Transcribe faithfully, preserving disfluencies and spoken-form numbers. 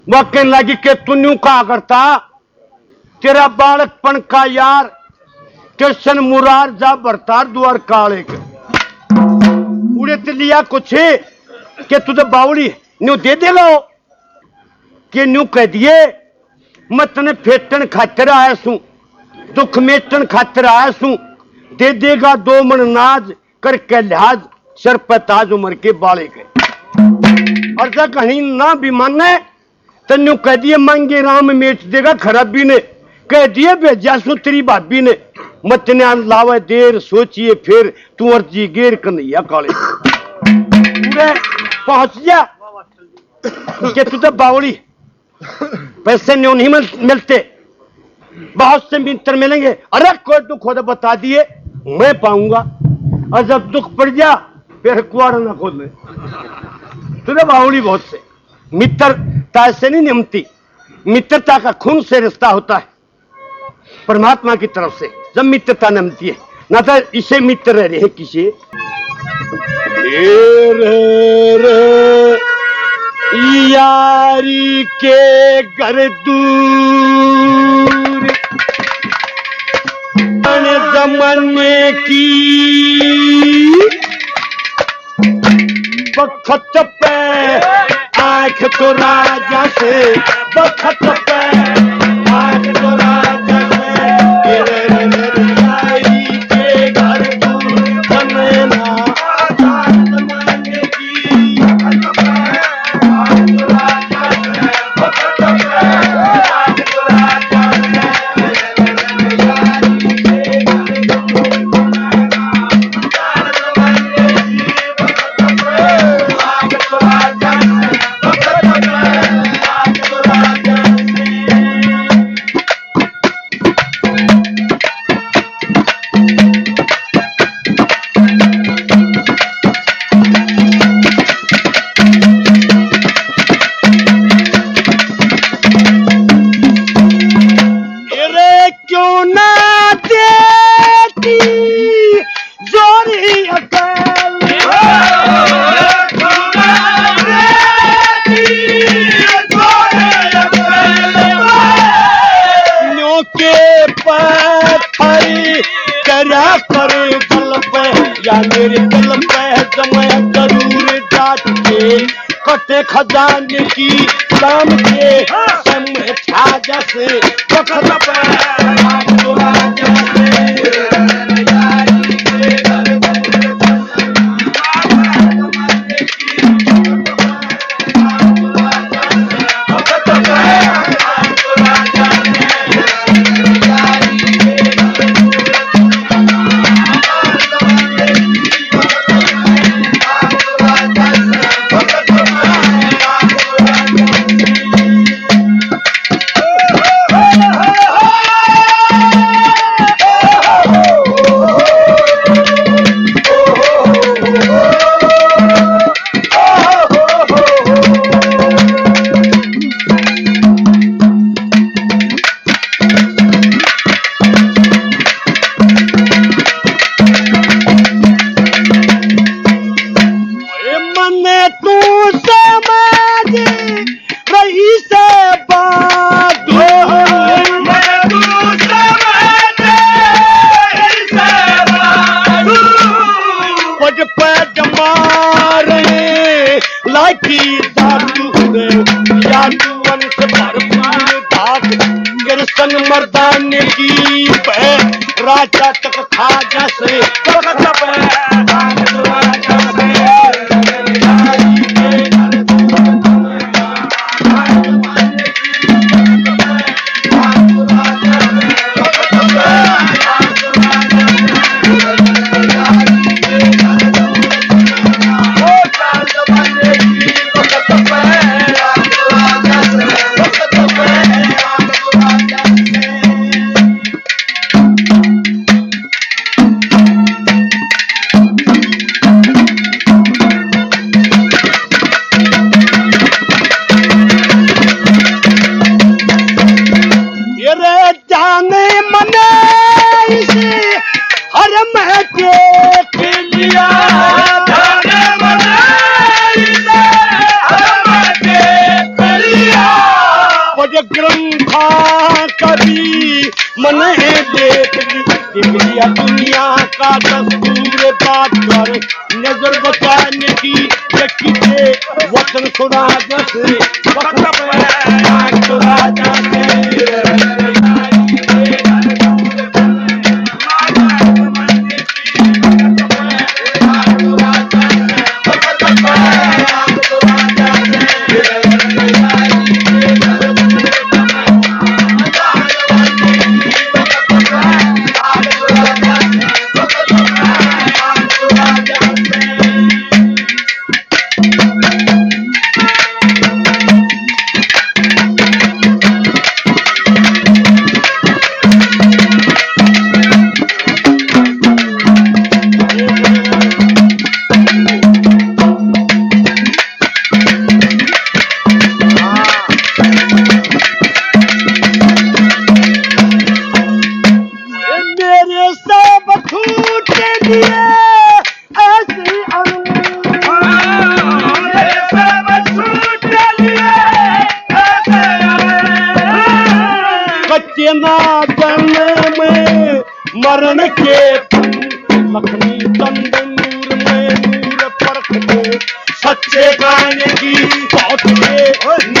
वह कहने लगी कि तू न्यू कहा करता, तेरा बालकपन का यार कृष्ण मुरार जा भरतार द्वार काले के उड़े ते लिया कुछ कि तुझे बावली न्यू दे देगा कि न्यू कह दिए मैं तने फेटन खातर आया सू, दुख मेटन खातर आया सू, दे देगा दो मन नाज करके लिहाज सर पर ताज उम्र के बाले के। और जब कहीं ना भी माने तो न्यू कह दिए मांगे राम मेट देगा खराबी ने, कह दिए भेजा सू तेरी भाभी ने, मत ने लावे देर सोचिए फिर तू अर्जी गेर कन्हैया काले पहुंच जा कि तू तो बावली पैसे न्यू नहीं मिलते, बहुत से मित्र मिलेंगे, अरे कोई दुख हो तो बता दिए मैं पाऊंगा, और जब दुख पड़ जा फिर कुआरा ना खोलने। तुझे बावली बहुत से मित्रता से नहीं निमती, मित्रता का खून से रिश्ता होता है परमात्मा की तरफ से, जब मित्रता निमती है ना तो इसे मित्र रह रहे किसी यारी के घर दूर जमाने की बखत पे आंख तो राजा से, बखत पे आंख तो राजा से, यारी के घर दूर जमाना जमाने की मेरे दिल पे जमा जरूर डाट के कटे खजाने की शाम के समझा जैसे वक्त मर्दाने की राजा तक खा जैसे व्यग्रम था कभी मन है देख लिया दुनिया का दस्तूर बात कर नजर बचाने की यकी से वतन खुदा जैसे वक्त पे खुदा जैसे में मरण के लखनी चंद नूर में नूर परख दे सच्चे गाने की बहुत